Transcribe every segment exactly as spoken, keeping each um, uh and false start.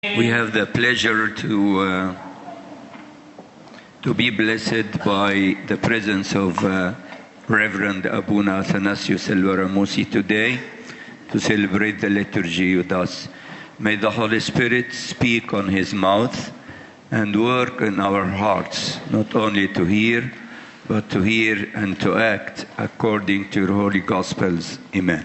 We have the pleasure to uh, to be blessed by the presence of uh, Reverend Abuna Athanasius El-Waramusi today to celebrate the liturgy with us. May the Holy Spirit speak on his mouth and work in our hearts, not only to hear, but to hear and to act according to your holy Gospels. Amen.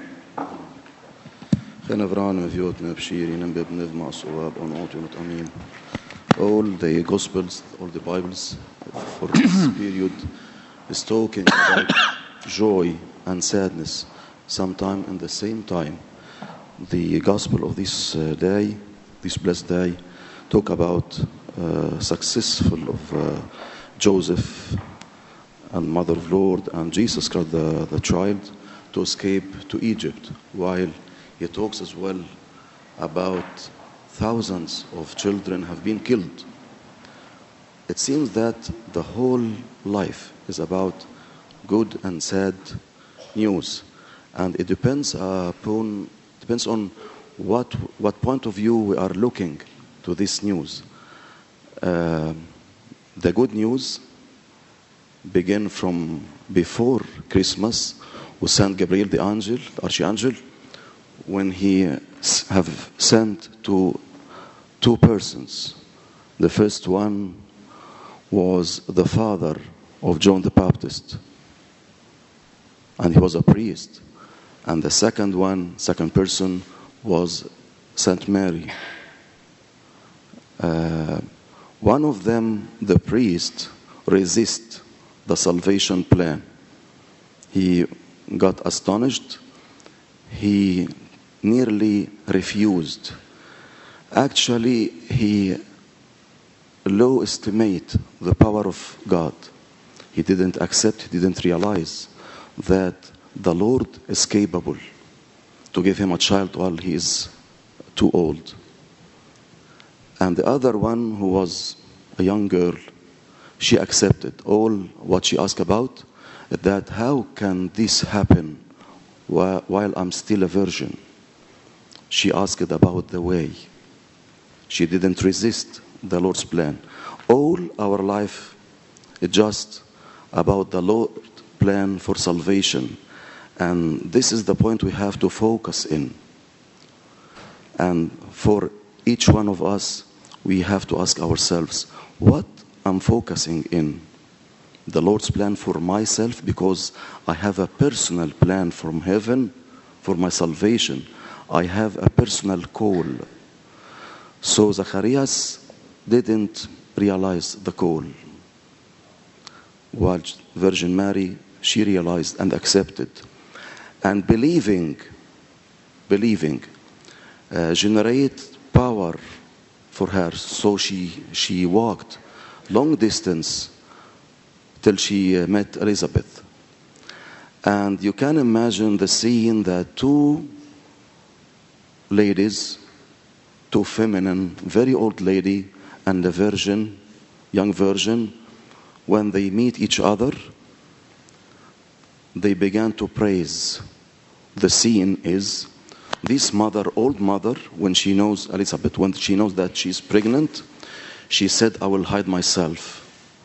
All the Gospels, all the Bibles for this period is talking about joy and sadness, sometime in the same time. The Gospel of this uh, day, this blessed day, talk about uh, successful of uh, Joseph and Mother of Lord and Jesus Christ, the, the child, to escape to Egypt, while he talks as well about thousands of children have been killed. It seems that the whole life is about good and sad news, and it depends upon depends on what what point of view we are looking to this news. Uh, the good news begin from before Christmas with Saint Gabriel, the angel, the archangel, when he have sent to two persons. The first one was the father of John the Baptist, and he was a priest. And the second one, second person, was Saint Mary. Uh, one of them, the priest, resist the salvation plan. He got astonished. He nearly refused. Actually, he low estimate the power of God. He didn't accept, he didn't realize that the Lord is capable to give him a child while he is too old. And the other one, who was a young girl, she accepted all what she asked about, that how can this happen while, while I'm still a virgin? She asked about the way. She didn't resist the Lord's plan. All our life is just about the Lord's plan for salvation. And this is the point we have to focus in. And for each one of us, we have to ask ourselves, what I'm focusing in? The Lord's plan for myself, because I have a personal plan from heaven for my salvation. I have a personal call. So Zacharias didn't realize the call, while Virgin Mary, she realized and accepted. And believing, believing, uh, generate power for her. So she, she walked long distance till she uh, met Elizabeth. And you can imagine the scene that two ladies, two feminine, very old lady and a virgin, young virgin, when they meet each other, they began to praise. The scene is this mother, old mother, when she knows Elizabeth, when she knows that she's pregnant, she said, I will hide myself.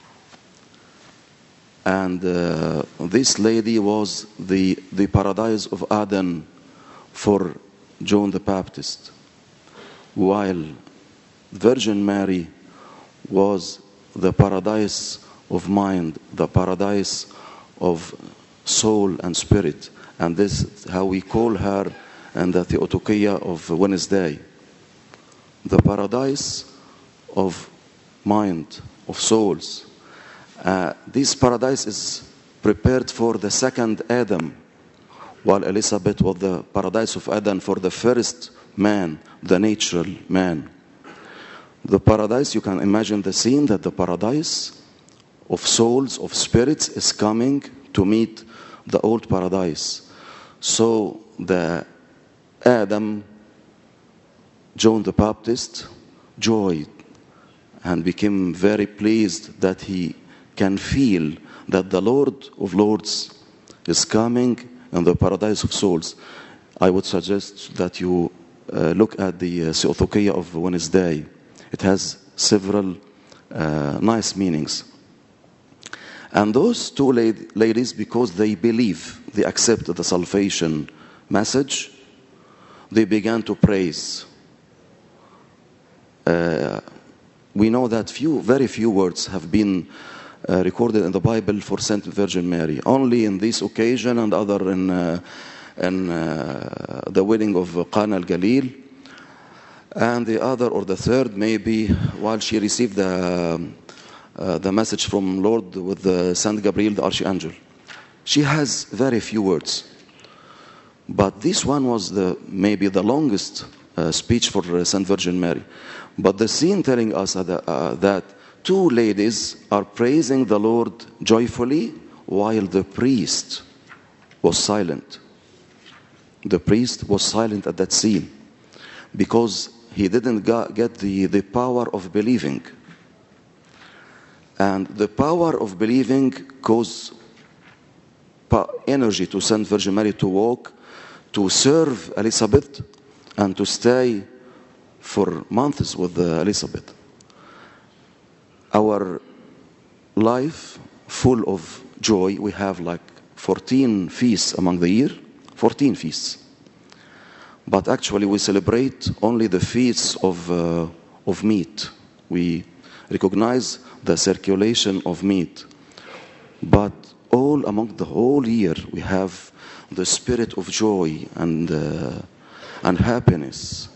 And uh, this lady was the, the paradise of Adam for John the Baptist, while Virgin Mary was the paradise of mind, the paradise of soul and spirit. And this is how we call her in the Theotokia of Wednesday. The paradise of mind, of souls. Uh, this paradise is prepared for the second Adam, while Elizabeth was the paradise of Adam for the first man, the natural man. The paradise, you can imagine the scene that the paradise of souls, of spirits, is coming to meet the old paradise. So the Adam, John the Baptist, joyed and became very pleased that he can feel that the Lord of Lords is coming in the paradise of souls. I would suggest that you uh, look at the uh, Theotokia of Wednesday. It has several uh, nice meanings. And those two lad- ladies, because they believe, they accept the salvation message, they began to praise. Uh, we know that few, very few words have been uh, recorded in the Bible for Saint Virgin Mary. Only in this occasion and other in, uh, in uh, the wedding of Qana al-Galil. And the other or the third maybe while she received the, uh, the message from Lord with the Saint Gabriel, the Archangel. She has very few words. But this one was the maybe the longest uh, speech for uh, Saint Virgin Mary. But the scene telling us that, uh, that two ladies are praising the Lord joyfully while the priest was silent. The priest was silent at that scene because he didn't get the, the power of believing. And the power of believing caused energy to Saint Virgin Mary to walk, to serve Elizabeth, and to stay for months with Elizabeth. Our life full of joy, we have like fourteen feasts among the year, fourteen feasts. But actually we celebrate only the feasts of, uh, of meat. We recognize the circulation of meat. But all among the whole year we have the spirit of joy and, uh, and happiness.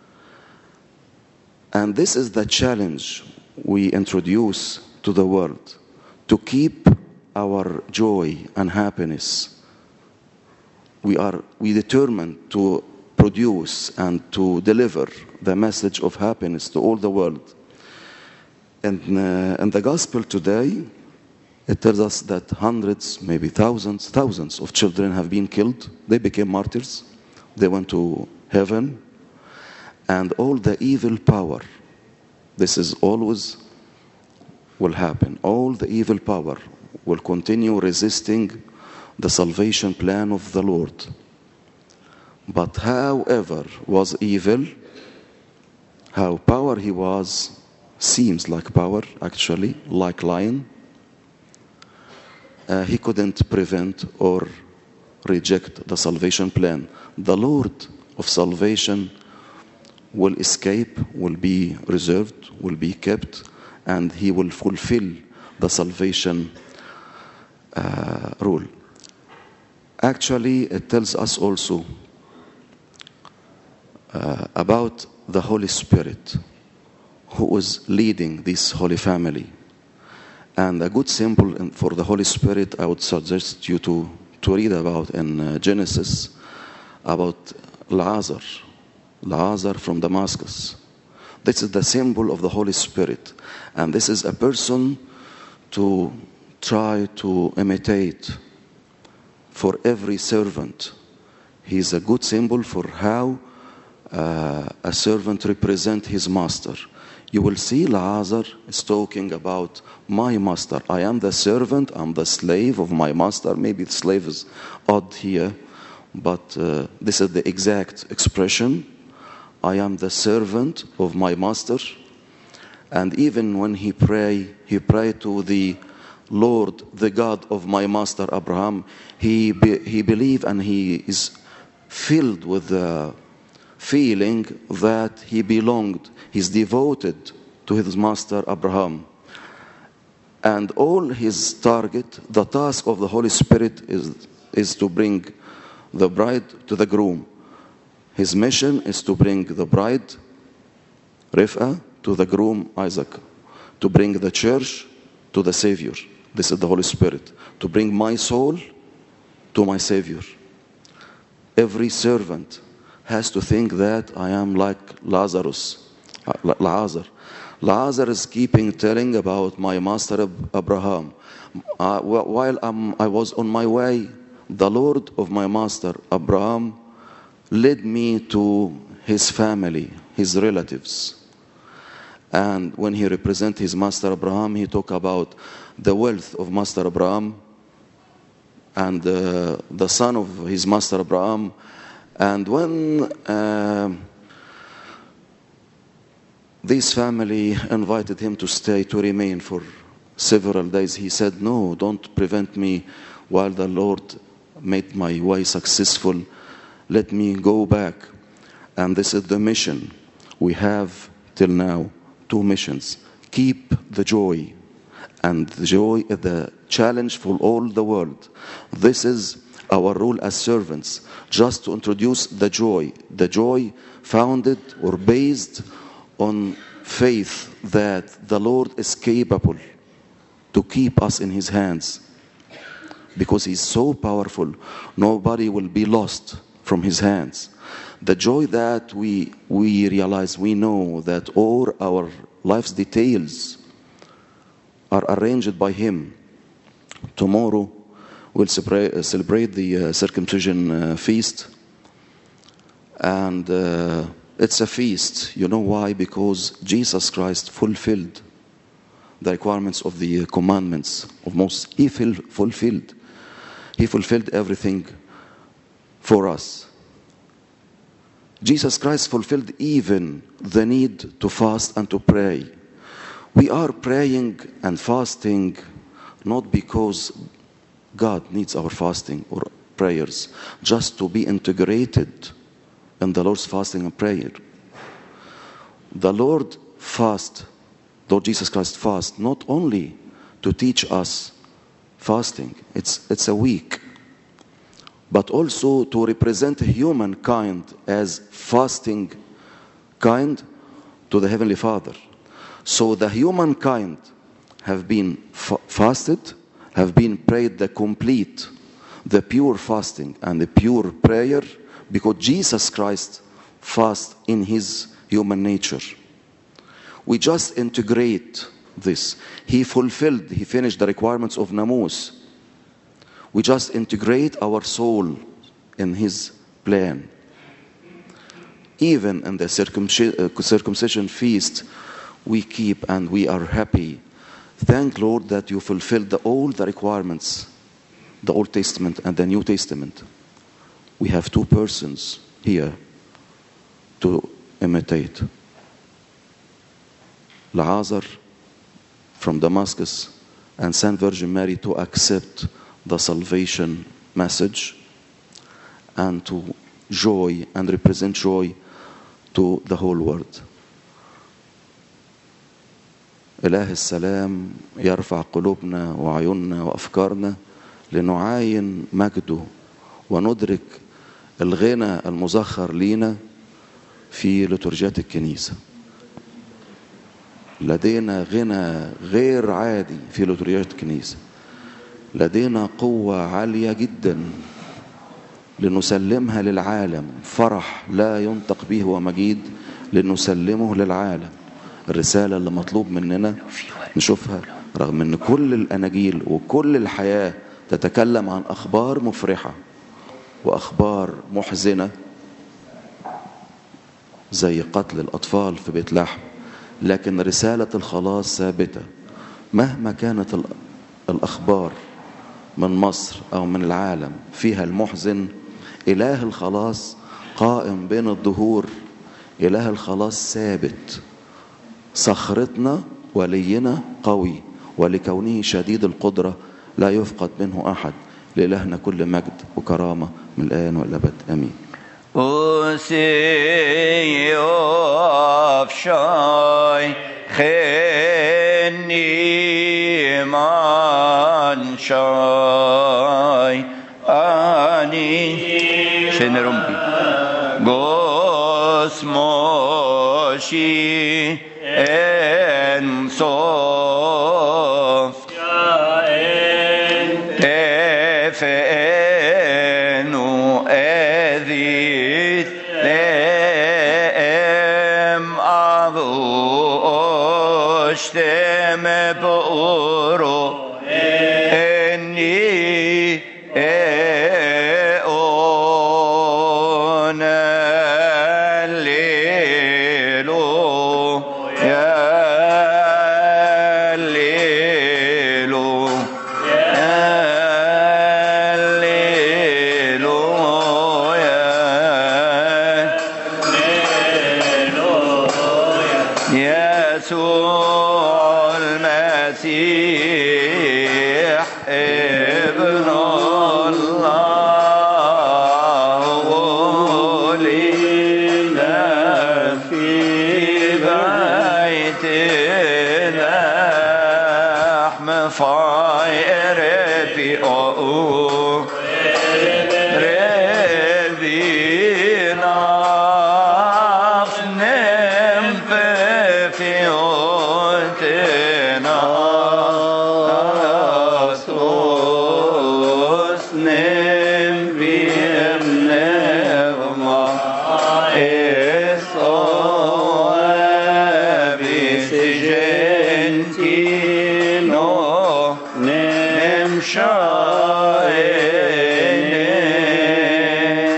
And this is the challenge we introduce to the world, to keep our joy and happiness. We are we determined to produce and to deliver the message of happiness to all the world. And uh, in the gospel today, it tells us that hundreds, maybe thousands, thousands of children have been killed. They became martyrs. They went to heaven. And all the evil power, this is always will happen. All the evil power will continue resisting the salvation plan of the Lord. But however was evil, how power he was, seems like power actually, like lion, uh, he couldn't prevent or reject the salvation plan. The Lord of salvation will escape, will be reserved, will be kept, and he will fulfill the salvation uh, rule. Actually, it tells us also uh, about the Holy Spirit who is leading this Holy Family. And a good symbol for the Holy Spirit I would suggest you to, to read about in uh, Genesis about Lazarus. Lazarus from Damascus. This is the symbol of the Holy Spirit. And this is a person to try to imitate for every servant. He is a good symbol for how uh, a servant represents his master. You will see Lazarus is talking about my master. I am the servant, I'm the slave of my master. Maybe the slave is odd here, but uh, this is the exact expression. I am the servant of my master. And even when he pray, he pray to the Lord, the God of my master Abraham. He be, he believe and he is filled with the feeling that he belonged, he's devoted to his master Abraham. And all his target, the task of the Holy Spirit is, is to bring the bride to the groom. His mission is to bring the bride, Rivka, to the groom, Isaac. To bring the church to the Savior. This is the Holy Spirit. To bring my soul to my Savior. Every servant has to think that I am like Lazarus. Lazarus. Lazarus is keeping telling about my master Abraham. Uh, while I'm, I was on my way, the Lord of my master Abraham led me to his family, his relatives. And when he represents his master Abraham, he talk about the wealth of master Abraham and uh, the son of his master Abraham. And when uh, This family invited him to stay, to remain for several days. He said, no, don't prevent me while the Lord made my way successful. Let me go back. And this is the mission we have till now, two missions. Keep the joy. And the joy is the challenge for all the world. This is our role as servants, just to introduce the joy. The joy founded or based on faith that the Lord is capable to keep us in his hands. Because he's so powerful, nobody will be lost from his hands. The joy that we, we realize, we know that all our life's details are arranged by him. Tomorrow we'll celebrate, celebrate the uh, circumcision uh, feast. And uh, it's a feast. You know why? Because Jesus Christ fulfilled the requirements of the commandments of Moses. He fulfilled. He fulfilled everything for us. Jesus Christ fulfilled even the need to fast and to pray. We are praying and fasting not because God needs our fasting or prayers, just to be integrated in the Lord's fasting and prayer. The Lord fast, Lord Jesus Christ fast, not only to teach us fasting, it's, it's a week, but also to represent humankind as fasting kind to the Heavenly Father. So the humankind have been fa- fasted, have been prayed the complete, the pure fasting and the pure prayer, because Jesus Christ fast in his human nature. We just integrate this. He fulfilled, he finished the requirements of Namus. We just integrate our soul in his plan. Even in the circumcision feast, we keep and we are happy. Thank Lord that you fulfilled the, all the requirements, the Old Testament and the New Testament. We have two persons here to imitate. Lazar from Damascus and Saint Virgin Mary to accept the salvation message and to joy and represent joy to the whole world. إله السلام يرفع قلوبنا وعيوننا وأفكارنا لنعاين مجده وندرك الغنى المزخر لينا في لتورجيات الكنيسة. لدينا غنى غير عادي في لتورجيات الكنيسة. لدينا قوة عالية جدا لنسلمها للعالم. فرح لا ينطق به ومجيد لنسلمه للعالم. الرسالة اللي مطلوب مننا نشوفها رغم ان كل الأناجيل وكل الحياة تتكلم عن أخبار مفرحة وأخبار محزنة زي قتل الأطفال في بيت لحم، لكن رسالة الخلاص ثابتة مهما كانت الأخبار من مصر أو من العالم فيها المحزن. إله الخلاص قائم بين الدهور. إله الخلاص ثابت. صخرتنا ولينا قوي ولكونه شديد القدرة لا يفقد منه أحد. لإلهنا كل مجد وكرامة من الآن والأبد آمين. أوسيوف شاي خني من شاي أني شنرمبي قسموشي إنصاف تفنو أذيث لأم أبو أشتم بأورو إني Yeah. يسوع المسيح ابن الله ولنا فيه